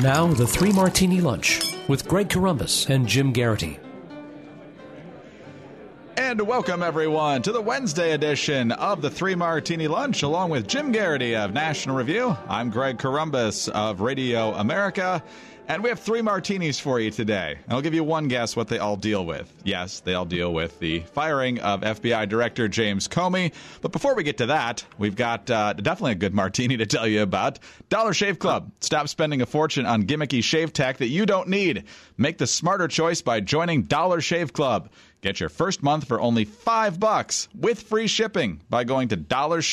Now, the Three Martini Lunch with Greg Corombos and Jim Garrity. And welcome, everyone, to the Wednesday edition of the Three Martini Lunch, along with Jim Garrity of National Review. I'm Greg Corombos of Radio America, and we have three martinis for you today. And I'll give you one guess what they all deal with. Yes, they all deal with the firing of FBI Director James Comey. But before we get to that, we've got definitely a good martini to tell you about. Dollar Shave Club. Stop spending a fortune on gimmicky shave tech that you don't need. Make the smarter choice by joining Dollar Shave Club. Get your first month for only $5 with free shipping by going to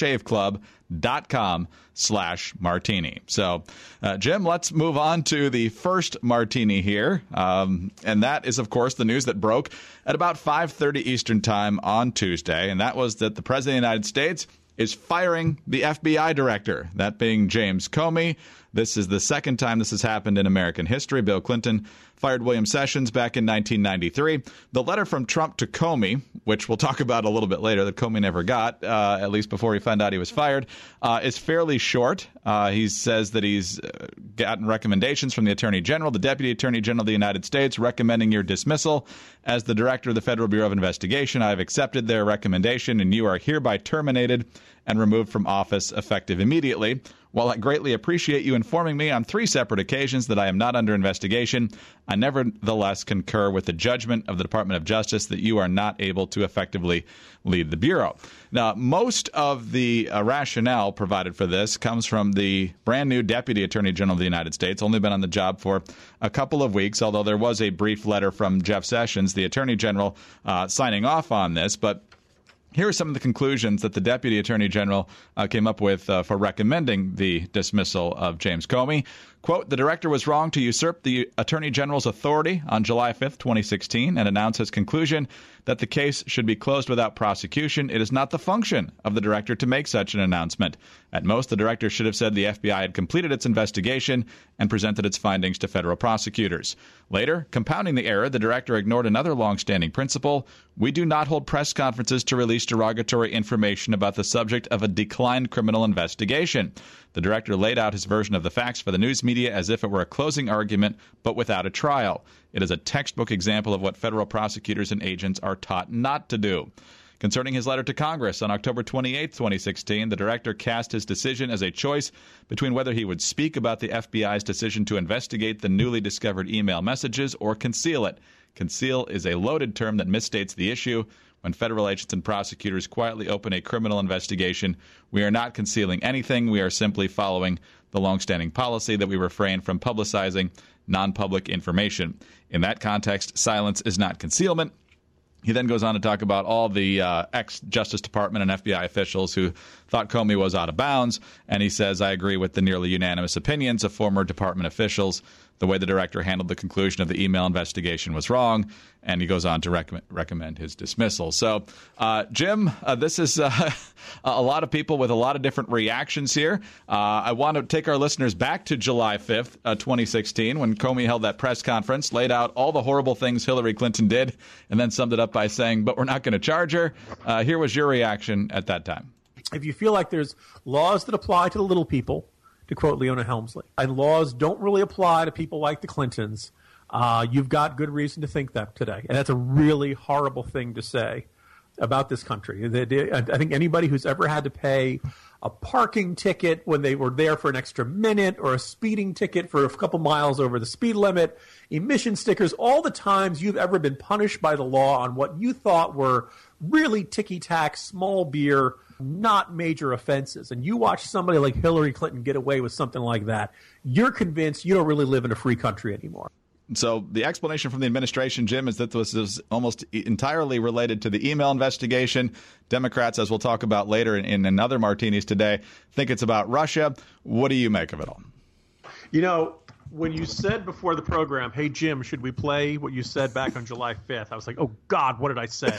dollarshaveclub.com/martini. So, Jim, let's move on to the first martini here. And that is, of course, the news that broke at about 5:30 Eastern Time on Tuesday. And that was that the President of the United States is firing the FBI director, that being James Comey. This is the second time this has happened in American history. Bill Clinton fired William Sessions back in 1993. The letter from Trump to Comey, which we'll talk about a little bit later, that Comey never got, at least before he found out he was fired, is fairly short. He says that he's gotten recommendations from the Attorney General, the Deputy Attorney General of the United States, recommending your dismissal as the Director of the Federal Bureau of Investigation. I have accepted their recommendation, and you are hereby terminated and removed from office effective immediately. While I greatly appreciate you informing me on 3 separate occasions that I am not under investigation, I nevertheless concur with the judgment of the Department of Justice that you are not able to effectively lead the Bureau. Now, most of the rationale provided for this comes from the brand new Deputy Attorney General of the United States, only been on the job for a couple of weeks, although there was a brief letter from Jeff Sessions, the Attorney General, signing off on this. But here are some of the conclusions that the Deputy Attorney General came up with for recommending the dismissal of James Comey. Quote, the director was wrong to usurp the Attorney General's authority on July 5th, 2016, and announce his conclusion that the case should be closed without prosecution. It is not the function of the director to make such an announcement. At most, the director should have said the FBI had completed its investigation and presented its findings to federal prosecutors. Later, compounding the error, the director ignored another longstanding principle. We do not hold press conferences to release derogatory information about the subject of a declined criminal investigation. The director laid out his version of the facts for the news media as if it were a closing argument, but without a trial. It is a textbook example of what federal prosecutors and agents are taught not to do. Concerning his letter to Congress on October 28, 2016, the director cast his decision as a choice between whether he would speak about the FBI's decision to investigate the newly discovered email messages or conceal it. Conceal is a loaded term that misstates the issue. When federal agents and prosecutors quietly open a criminal investigation, we are not concealing anything. We are simply following the longstanding policy that we refrain from publicizing non-public information. In that context, silence is not concealment. He then goes on to talk about all the ex-Justice Department and FBI officials who thought Comey was out of bounds, and he says, I agree with the nearly unanimous opinions of former department officials. The way the director handled the conclusion of the email investigation was wrong, and he goes on to recommend his dismissal. So, Jim, this is a lot of people with a lot of different reactions here. I want to take our listeners back to July 5th, 2016, when Comey held that press conference, laid out all the horrible things Hillary Clinton did, and then summed it up by saying, but we're not going to charge her. Here was your reaction at that time. If you feel like there's laws that apply to the little people, to quote Leona Helmsley, and laws don't really apply to people like the Clintons, you've got good reason to think that today. And that's a really horrible thing to say about this country. I think anybody who's ever had to pay a parking ticket when they were there for an extra minute, or a speeding ticket for a couple miles over the speed limit, emission stickers, all the times you've ever been punished by the law on what you thought were really ticky-tack, small beer, not major offenses, and you watch somebody like Hillary Clinton get away with something like that, you're convinced you don't really live in a free country anymore. So the explanation from the administration, Jim, is that this is almost entirely related to the email investigation. Democrats, as we'll talk about later in another martinis today, think it's about Russia. What do you make of it all? You know, when you said before the program, hey, Jim, should we play what you said back on July 5th? I was like, oh, God, what did I say?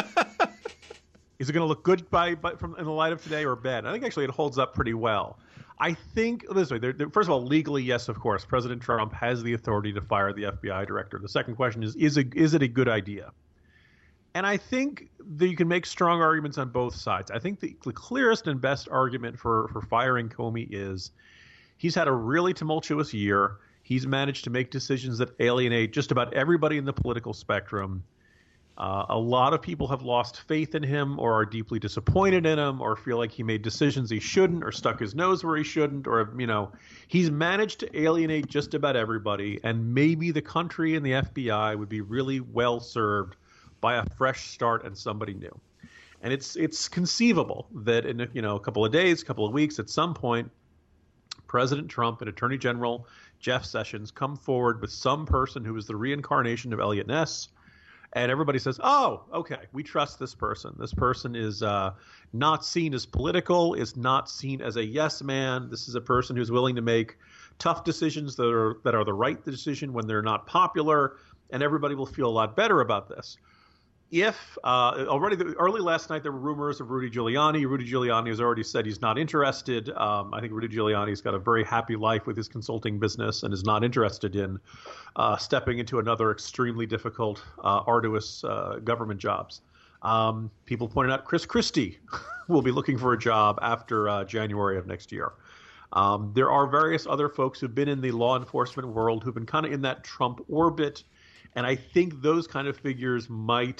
Is it going to look good in the light of today or bad? I think actually it holds up pretty well. I think this way. First of all, legally, yes, of course, President Trump has the authority to fire the FBI director. The second question is it a good idea? And I think that you can make strong arguments on both sides. I think the clearest and best argument for firing Comey is he's had a really tumultuous year. He's managed to make decisions that alienate just about everybody in the political spectrum. A lot of people have lost faith in him or are deeply disappointed in him or feel like he made decisions he shouldn't or stuck his nose where he shouldn't, or, he's managed to alienate just about everybody. And maybe the country and the FBI would be really well served by a fresh start and somebody new. And it's conceivable that in a couple of days, couple of weeks, at some point, President Trump and Attorney General Jeff Sessions come forward with some person who is the reincarnation of Elliot Ness. And everybody says, oh, okay, we trust this person. This person is not seen as political, is not seen as a yes man. This is a person who's willing to make tough decisions that are the right decision when they're not popular, and everybody will feel a lot better about this. If early last night there were rumors of Rudy Giuliani. Rudy Giuliani has already said he's not interested. I think Rudy Giuliani's got a very happy life with his consulting business and is not interested in stepping into another extremely difficult, arduous government jobs. People pointed out Chris Christie will be looking for a job after January of next year. There are various other folks who've been in the law enforcement world who've been kind of in that Trump orbit. And I think those kind of figures might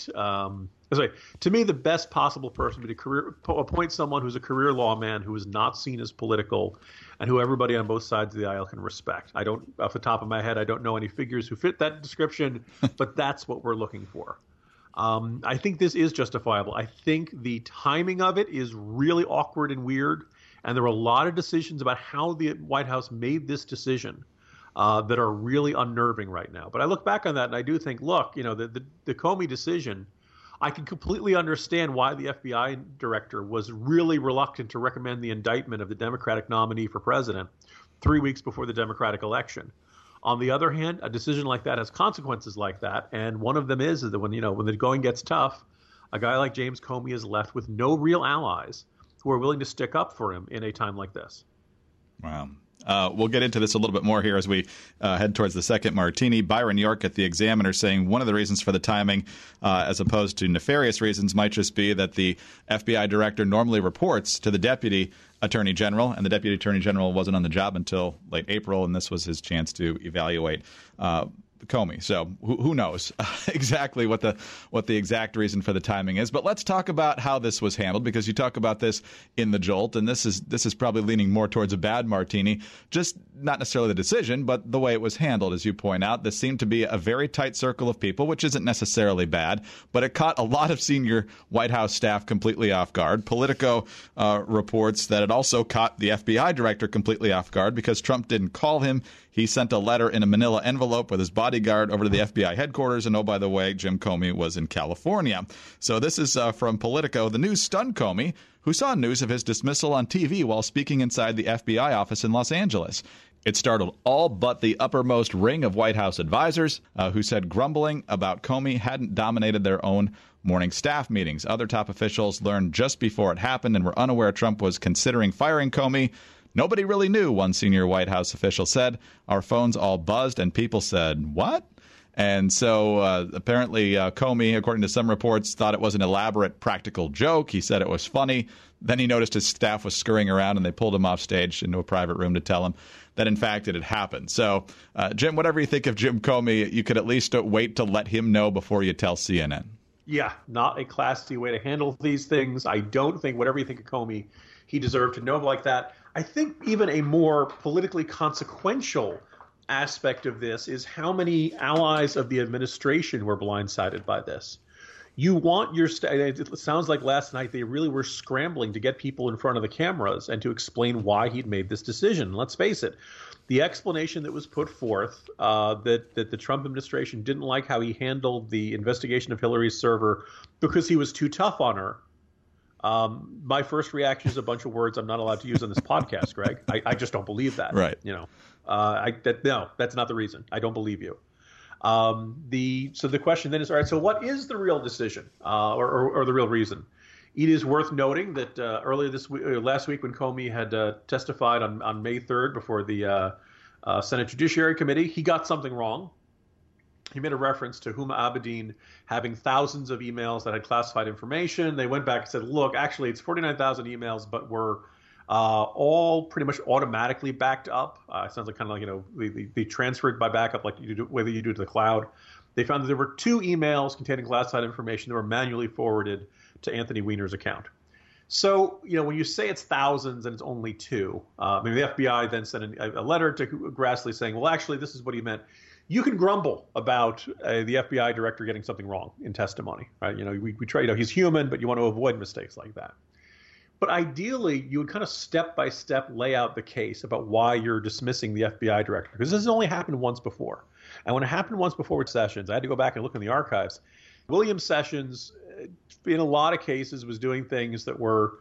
to me, the best possible person would be appoint someone who's a career lawman who is not seen as political and who everybody on both sides of the aisle can respect. I don't, off the top of my head, I don't know any figures who fit that description, but that's what we're looking for. I think this is justifiable. I think the timing of it is really awkward and weird. And there were a lot of decisions about how the White House made this decision that are really unnerving right now. But I look back on that and I do think, look, the Comey decision, I can completely understand why the FBI director was really reluctant to recommend the indictment of the Democratic nominee for president 3 weeks before the Democratic election. On the other hand, a decision like that has consequences like that. And one of them is that when the going gets tough, a guy like James Comey is left with no real allies who are willing to stick up for him in a time like this. Wow. We'll get into this a little bit more here as we head towards the second martini. Byron York at the Examiner saying one of the reasons for the timing, as opposed to nefarious reasons, might just be that the FBI director normally reports to the deputy attorney general, and the deputy attorney general wasn't on the job until late April, and this was his chance to evaluate Comey. So who knows exactly what the exact reason for the timing is. But let's talk about how this was handled, because you talk about this in the Jolt, and this is probably leaning more towards a bad martini, just not necessarily the decision, but the way it was handled. As you point out, this seemed to be a very tight circle of people, which isn't necessarily bad, but it caught a lot of senior White House staff completely off guard. Politico reports that it also caught the FBI director completely off guard because Trump didn't call him. He sent a letter in a manila envelope with his bodyguard over to the FBI headquarters. And, oh, by the way, Jim Comey was in California. So this is from Politico. The news stunned Comey, who saw news of his dismissal on TV while speaking inside the FBI office in Los Angeles. It startled all but the uppermost ring of White House advisors, who said grumbling about Comey hadn't dominated their own morning staff meetings. Other top officials learned just before it happened and were unaware Trump was considering firing Comey. Nobody really knew, one senior White House official said. Our phones all buzzed and people said, what? And so apparently Comey, according to some reports, thought it was an elaborate practical joke. He said it was funny. Then he noticed his staff was scurrying around and they pulled him off stage into a private room to tell him that, in fact, it had happened. So, Jim, whatever you think of Jim Comey, you could at least wait to let him know before you tell CNN. Yeah, not a classy way to handle these things. I don't think, whatever you think of Comey, he deserved to know like that. I think even a more politically consequential aspect of this is how many allies of the administration were blindsided by this. You want your it sounds like last night they really were scrambling to get people in front of the cameras and to explain why he'd made this decision. Let's face it, the explanation that was put forth that the Trump administration didn't like how he handled the investigation of Hillary's server because he was too tough on her. My first reaction is a bunch of words I'm not allowed to use on this podcast, Greg. I just don't believe that. Right. No, that's not the reason. I don't believe you. So the question then is, all right, so what is the real decision or the real reason? It is worth noting that earlier last week when Comey had testified on May 3rd before the Senate Judiciary Committee, he got something wrong. He made a reference to Huma Abedin having thousands of emails that had classified information. They went back and said, look, actually, it's 49,000 emails, but we're all pretty much automatically backed up. It sounds like kind of like, they transferred by backup like you do, whether you do to the cloud. They found that there were 2 emails containing classified information that were manually forwarded to Anthony Weiner's account. So, when you say it's thousands and it's only 2, maybe the FBI then sent a letter to Grassley saying, well, actually, this is what he meant. You can grumble about the FBI director getting something wrong in testimony, right? We try, he's human, but you want to avoid mistakes like that. But ideally, you would kind of step by step lay out the case about why you're dismissing the FBI director, because this has only happened once before. And when it happened once before with Sessions, I had to go back and look in the archives. William Sessions, in a lot of cases, was doing things that were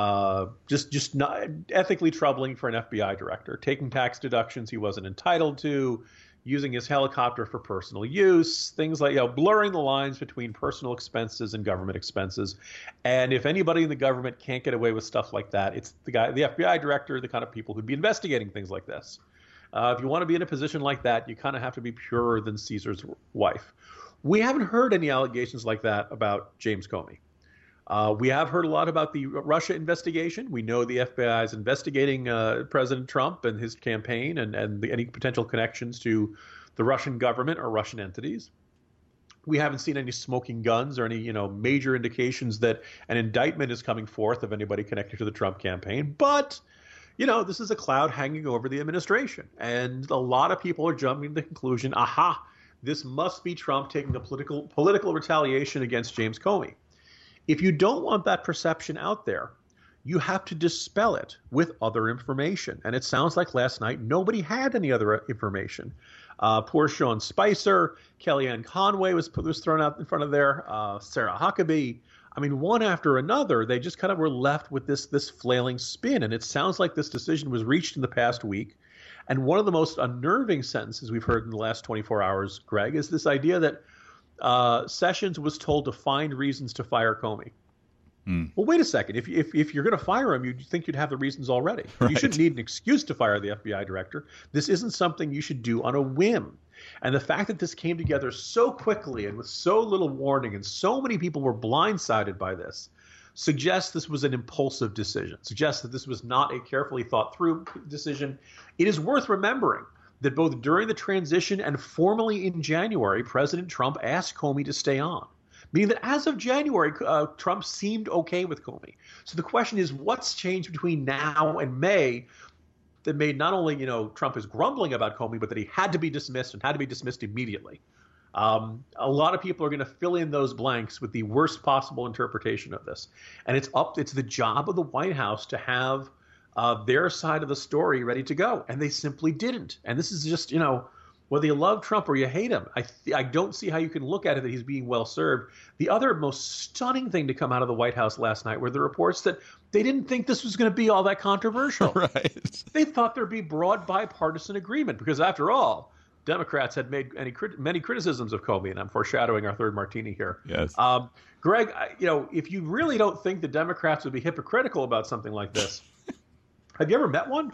just not ethically troubling for an FBI director, taking tax deductions he wasn't entitled to, using his helicopter for personal use, things like blurring the lines between personal expenses and government expenses. And if anybody in the government can't get away with stuff like that, it's the FBI director, the kind of people who'd be investigating things like this. If you want to be in a position like that, you kind of have to be purer than Caesar's wife. We haven't heard any allegations like that about James Comey. We have heard a lot about the Russia investigation. We know the FBI is investigating President Trump and his campaign and any potential connections to the Russian government or Russian entities. We haven't seen any smoking guns or any major indications that an indictment is coming forth of anybody connected to the Trump campaign. But this is a cloud hanging over the administration, and a lot of people are jumping to the conclusion, aha, this must be Trump taking a political retaliation against James Comey. If you don't want that perception out there, you have to dispel it with other information. And it sounds like last night nobody had any other information. Poor Sean Spicer, Kellyanne Conway was thrown out in front of there, Sarah Huckabee. I mean, one after another, they just kind of were left with this flailing spin. And it sounds like this decision was reached in the past week. And one of the most unnerving sentences we've heard in the last 24 hours, Greg, is this idea that Sessions was told to find reasons to fire Comey. Well, wait a second. If you're going to fire him, you'd think you'd have the reasons already. Right. You shouldn't need an excuse to fire the FBI director. This isn't something you should do on a whim. And the fact that this came together so quickly and with so little warning and so many people were blindsided by this suggests this was an impulsive decision, suggests that this was not a carefully thought through decision. It is worth remembering that both during the transition and formally in January, President Trump asked Comey to stay on, meaning that as of January, Trump seemed okay with Comey. So the question is, what's changed between now and May that made not only, Trump is grumbling about Comey, but that he had to be dismissed and had to be dismissed immediately? A lot of people are going to fill in those blanks with the worst possible interpretation of this. And it's the job of the White House to have their side of the story ready to go. And they simply didn't. And this is just, whether you love Trump or you hate him, I don't see how you can look at it that he's being well served. The other most stunning thing to come out of the White House last night were the reports that they didn't think this was going to be all that controversial. Right. They thought there'd be broad bipartisan agreement because, after all, Democrats had made many criticisms of Comey, and I'm foreshadowing our third martini here. Yes. Greg, if you really don't think the Democrats would be hypocritical about something like this, have you ever met one?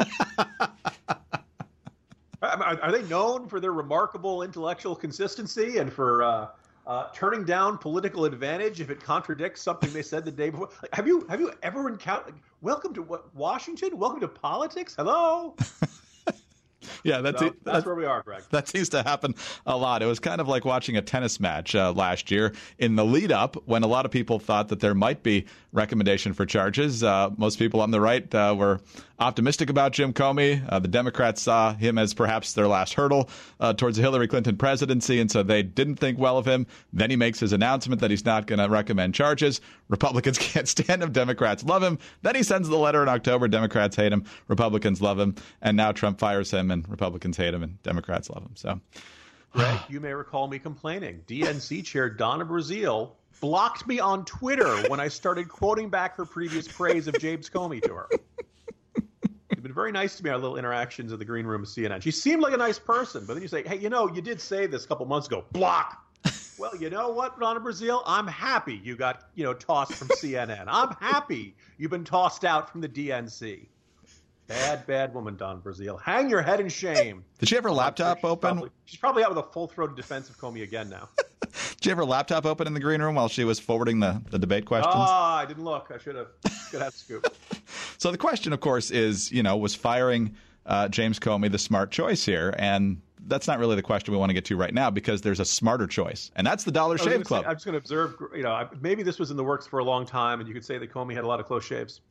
Are they known for their remarkable intellectual consistency and for turning down political advantage if it contradicts something they said the day before? Have you ever encountered? Welcome to Washington? Welcome to politics? Hello. Yeah, that's where we are, Greg. That seems to happen a lot. It was kind of like watching a tennis match last year in the lead up when a lot of people thought that there might be recommendation for charges. Most people on the right were optimistic about Jim Comey. The Democrats saw him as perhaps their last hurdle towards the Hillary Clinton presidency, and so they didn't think well of him. Then he makes his announcement that he's not going to recommend charges. Republicans can't stand him. Democrats love him. Then he sends the letter in October. Democrats hate him. Republicans love him. And now Trump fires him, and Republicans hate him, and Democrats love him. So, Greg, you may recall me complaining. DNC chair Donna Brazile blocked me on Twitter when I started quoting back her previous praise of James Comey to her. She's been very nice to me, our little interactions in the green room of CNN. She seemed like a nice person, but then you say, hey, you did say this a couple months ago. Block. Well, you know what, Donna Brazile? I'm happy you got, tossed from CNN. I'm happy you've been tossed out from the DNC. Bad woman, Donna Brazile. Hang your head in shame. Did she have her laptop open? She's probably out with a full-throated defense of Comey again now. Did you have her laptop open in the green room while she was forwarding the debate questions? I didn't look. I should have had a scoop. So the question, of course, is, was firing James Comey the smart choice here? And that's not really the question we want to get to right now, because there's a smarter choice, and that's the Dollar Shave Club. I'm just going to observe, maybe this was in the works for a long time, and you could say that Comey had a lot of close shaves.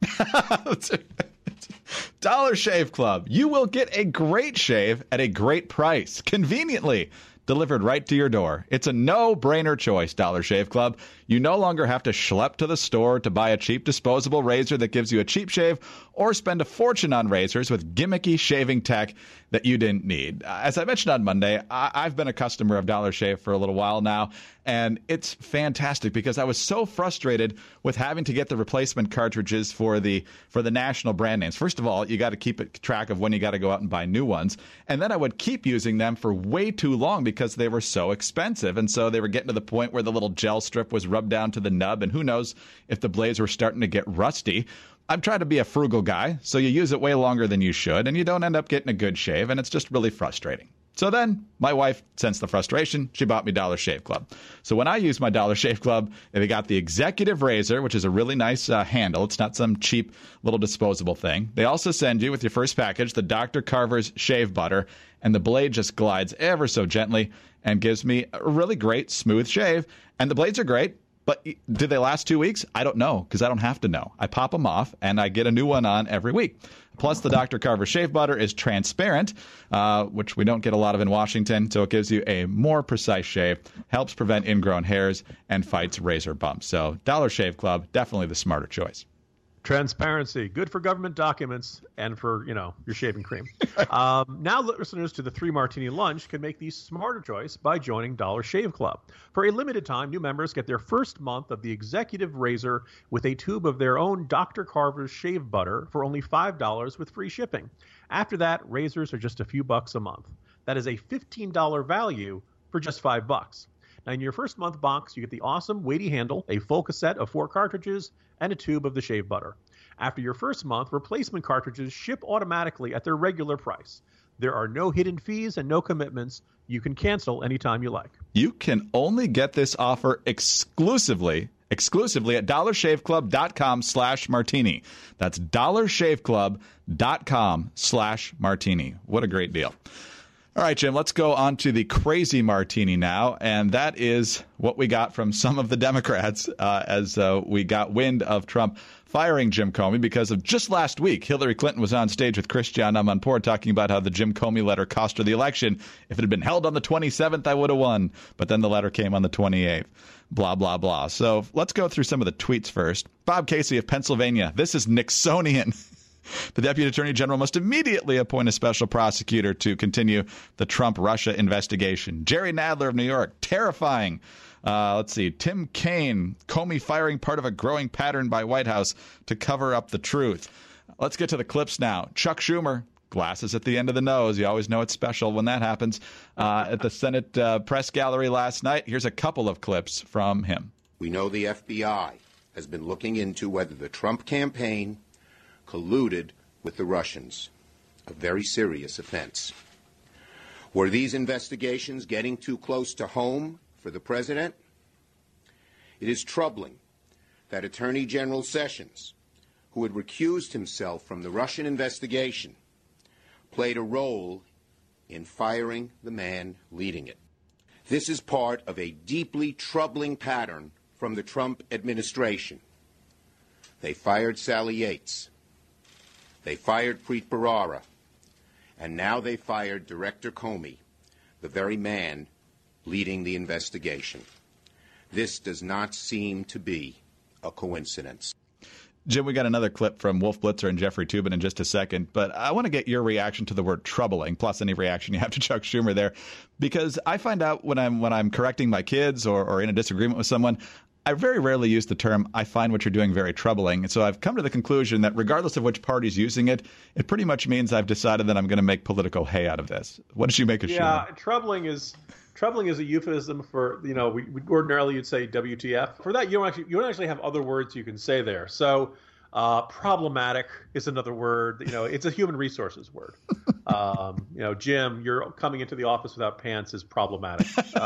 Dollar Shave Club. You will get a great shave at a great price, conveniently delivered right to your door. It's a no-brainer choice, Dollar Shave Club. You no longer have to schlep to the store to buy a cheap disposable razor that gives you a cheap shave, or spend a fortune on razors with gimmicky shaving tech that you didn't need. As I mentioned on Monday, I've been a customer of Dollar Shave for a little while now, and it's fantastic because I was so frustrated with having to get the replacement cartridges for the national brand names. First of all, you got to keep track of when you got to go out and buy new ones, and then I would keep using them for way too long because they were so expensive, and so they were getting to the point where the little gel strip was rubbed down to the nub, and who knows if the blades were starting to get rusty. I'm trying to be a frugal guy, so you use it way longer than you should, and you don't end up getting a good shave, and it's just really frustrating. So then my wife sensed the frustration. She bought me Dollar Shave Club. So when I use my Dollar Shave Club, they got the Executive Razor, which is a really nice handle. It's not some cheap little disposable thing. They also send you with your first package the Dr. Carver's Shave Butter, and the blade just glides ever so gently and gives me a really great smooth shave. And the blades are great. But do they last 2 weeks? I don't know, because I don't have to know. I pop them off, and I get a new one on every week. Plus, the Dr. Carver Shave Butter is transparent, which we don't get a lot of in Washington, so it gives you a more precise shave, helps prevent ingrown hairs, and fights razor bumps. So Dollar Shave Club, definitely the smarter choice. Transparency, good for government documents and for, your shaving cream. Now listeners to the 3 Martini Lunch can make the smarter choice by joining Dollar Shave Club. For a limited time, new members get their first month of the Executive Razor with a tube of their own Dr. Carver's Shave Butter for only $5 with free shipping. After that, razors are just a few bucks a month. That is a $15 value for just $5. Now, in your first month box, you get the awesome weighty handle, a full cassette of 4 cartridges, and a tube of the shave butter. After your first month, replacement cartridges ship automatically at their regular price. There are no hidden fees and no commitments. You can cancel anytime you like. You can only get this offer exclusively at dollarshaveclub.com/martini. That's dollarshaveclub.com/martini. What a great deal. All right, Jim, let's go on to the crazy martini now, and that is what we got from some of the Democrats as we got wind of Trump firing Jim Comey because of just last week. Hillary Clinton was on stage with Christiane Amanpour talking about how the Jim Comey letter cost her the election. If it had been held on the 27th, I would have won. But then the letter came on the 28th. Blah, blah, blah. So let's go through some of the tweets first. Bob Casey of Pennsylvania. This is Nixonian. The Deputy Attorney General must immediately appoint a special prosecutor to continue the Trump-Russia investigation. Jerry Nadler of New York, terrifying. Let's see. Tim Kaine, Comey firing part of a growing pattern by White House to cover up the truth. Let's get to the clips now. Chuck Schumer, glasses at the end of the nose. You always know it's special when that happens. At the Senate press gallery last night, here's a couple of clips from him. We know the FBI has been looking into whether the Trump campaign colluded with the Russians, a very serious offense. Were these investigations getting too close to home for the president? It is troubling that Attorney General Sessions, who had recused himself from the Russian investigation, played a role in firing the man leading it. This is part of a deeply troubling pattern from the Trump administration. They fired Sally Yates. They fired Preet Bharara, and now they fired Director Comey, the very man leading the investigation. This does not seem to be a coincidence. Jim, we got another clip from Wolf Blitzer and Jeffrey Toobin in just a second, but I want to get your reaction to the word troubling, plus any reaction you have to Chuck Schumer there, because I find out when I'm correcting my kids or in a disagreement with someone, I very rarely use the term, I find what you're doing very troubling. And so I've come to the conclusion that regardless of which party's using it, it pretty much means I've decided that I'm going to make political hay out of this. What did you make of Schumer? Yeah, troubling is a euphemism for, we ordinarily you'd say WTF. For that, you don't actually have other words you can say there. So problematic is another word. It's a human resources word. Jim, you're coming into the office without pants is problematic.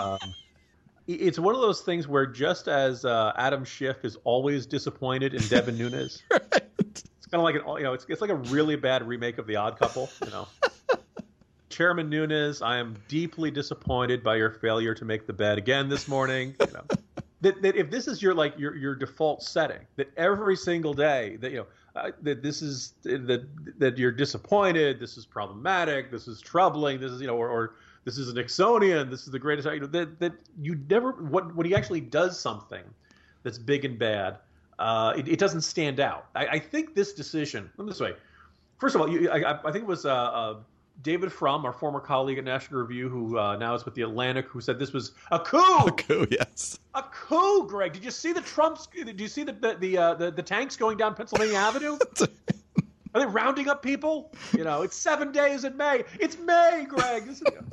It's one of those things where just as Adam Schiff is always disappointed in Devin Nunes, it's kind of like it's like a really bad remake of The Odd Couple. Chairman Nunes, I am deeply disappointed by your failure to make the bed again this morning. That if this is your default setting, that every single day that this is that you're disappointed, this is problematic, this is troubling, this is or this is a Nixonian, this is the greatest. That you never when he actually does something that's big and bad, it doesn't stand out. I think this decision. Let me this way. First of all, I think it was David Frum, our former colleague at National Review, who now is with The Atlantic, who said this was a coup. A coup, yes. A coup, Greg. Did you see the Trumps? Did you see the tanks going down Pennsylvania Avenue? Are they rounding up people? It's 7 days in May. It's May, Greg.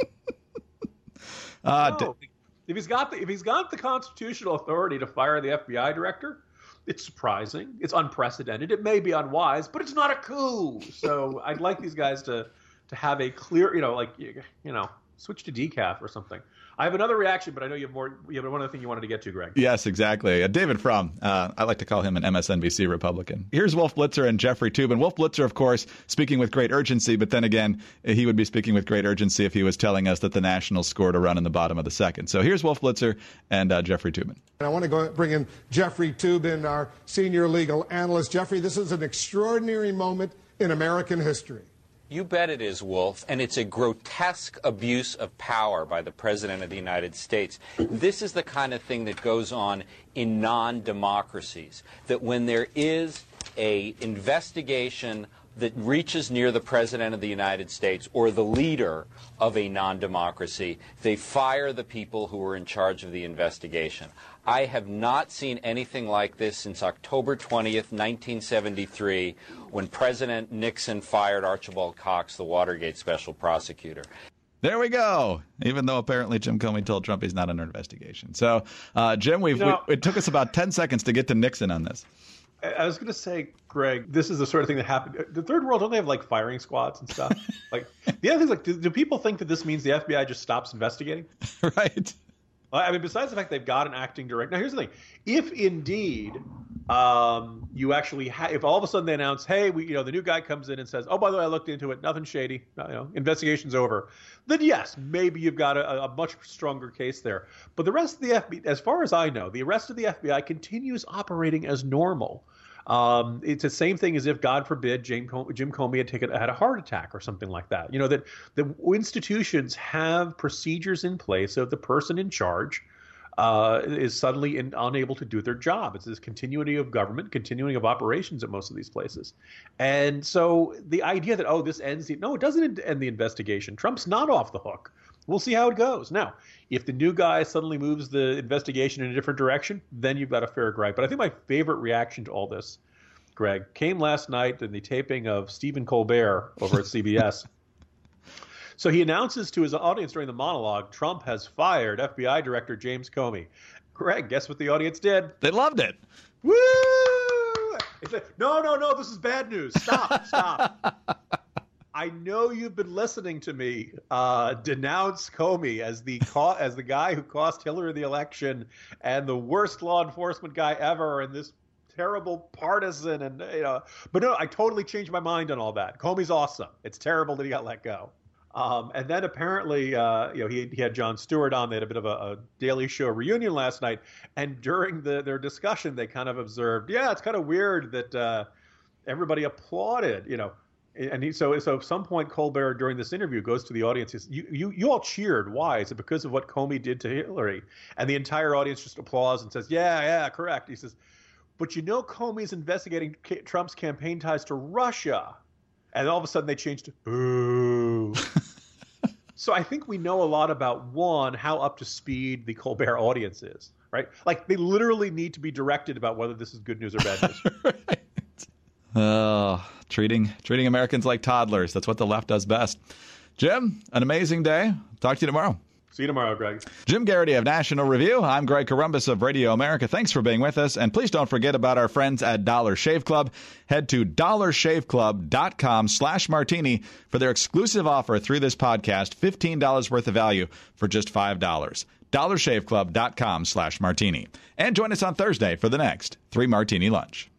If he's got the constitutional authority to fire the FBI director, it's surprising. It's unprecedented. It may be unwise, but it's not a coup. So I'd like these guys to have a clear, switch to decaf or something. I have another reaction, but I know you have more. You have one other thing you wanted to get to, Greg. Yes, exactly. David Frum. I like to call him an MSNBC Republican. Here's Wolf Blitzer and Jeffrey Toobin. Wolf Blitzer, of course, speaking with great urgency, but then again, he would be speaking with great urgency if he was telling us that the Nationals scored a run in the bottom of the second. So here's Wolf Blitzer and Jeffrey Toobin. I want to bring in Jeffrey Toobin, our senior legal analyst. Jeffrey, this is an extraordinary moment in American history. You bet it is, Wolf, and it's a grotesque abuse of power by the President of the United States. This is the kind of thing that goes on in non-democracies, that when there is an investigation that reaches near the President of the United States or the leader of a non-democracy, they fire the people who were in charge of the investigation. I have not seen anything like this since October 20th, 1973, when President Nixon fired Archibald Cox, the Watergate special prosecutor. There we go. Even though apparently Jim Comey told Trump he's not under investigation. So, Jim, it took us about 10 seconds to get to Nixon on this. I was going to say, Greg, this is the sort of thing that happened. The third world, don't they have firing squads and stuff? The other thing is, do people think that this means the FBI just stops investigating? Right. I mean, besides the fact they've got an acting director. Now, here's the thing. If indeed you actually if all of a sudden they announce, hey, the new guy comes in and says, oh, by the way, I looked into it, nothing shady, investigation's over, then yes, maybe you've got a much stronger case there. But the rest of the FBI, as far as I know, the rest of the FBI continues operating as normal. It's the same thing as if, God forbid, Jim Comey had a heart attack or something like that. That the institutions have procedures in place so if the person in charge is suddenly unable to do their job. It's this continuity of government, continuity of operations at most of these places. And so the idea that, this ends it doesn't end the investigation. Trump's not off the hook. We'll see how it goes. Now, if the new guy suddenly moves the investigation in a different direction, then you've got a fair gripe. But I think my favorite reaction to all this, Greg, came last night in the taping of Stephen Colbert over at CBS. So he announces to his audience during the monologue, Trump has fired FBI Director James Comey. Greg, guess what the audience did? They loved it. Woo! They said, no, this is bad news. Stop. I know you've been listening to me denounce Comey as the guy who cost Hillary the election and the worst law enforcement guy ever and this terrible partisan but no, I totally changed my mind on all that. Comey's awesome. It's terrible that he got let go. And then apparently, he had Jon Stewart on. They had a bit of a Daily Show reunion last night. And during their discussion, they kind of observed, it's kind of weird that everybody applauded, And so at some point, Colbert, during this interview, goes to the audience. Says, you all cheered. Why? Is it because of what Comey did to Hillary? And the entire audience just applauds and says, yeah, correct. He says, but Comey's investigating Trump's campaign ties to Russia. And all of a sudden they changed to boo. So I think we know a lot about, one, how up to speed the Colbert audience is, right? They literally need to be directed about whether this is good news or bad news. Right. Oh, treating Americans like toddlers. That's what the left does best. Jim, an amazing day. Talk to you tomorrow. See you tomorrow, Greg. Jim Garrity of National Review. I'm Greg Corombos of Radio America. Thanks for being with us. And please don't forget about our friends at Dollar Shave Club. Head to dollarshaveclub.com/martini for their exclusive offer through this podcast, $15 worth of value for just $5. dollarshaveclub.com/martini. And join us on Thursday for the next 3 Martini Lunch.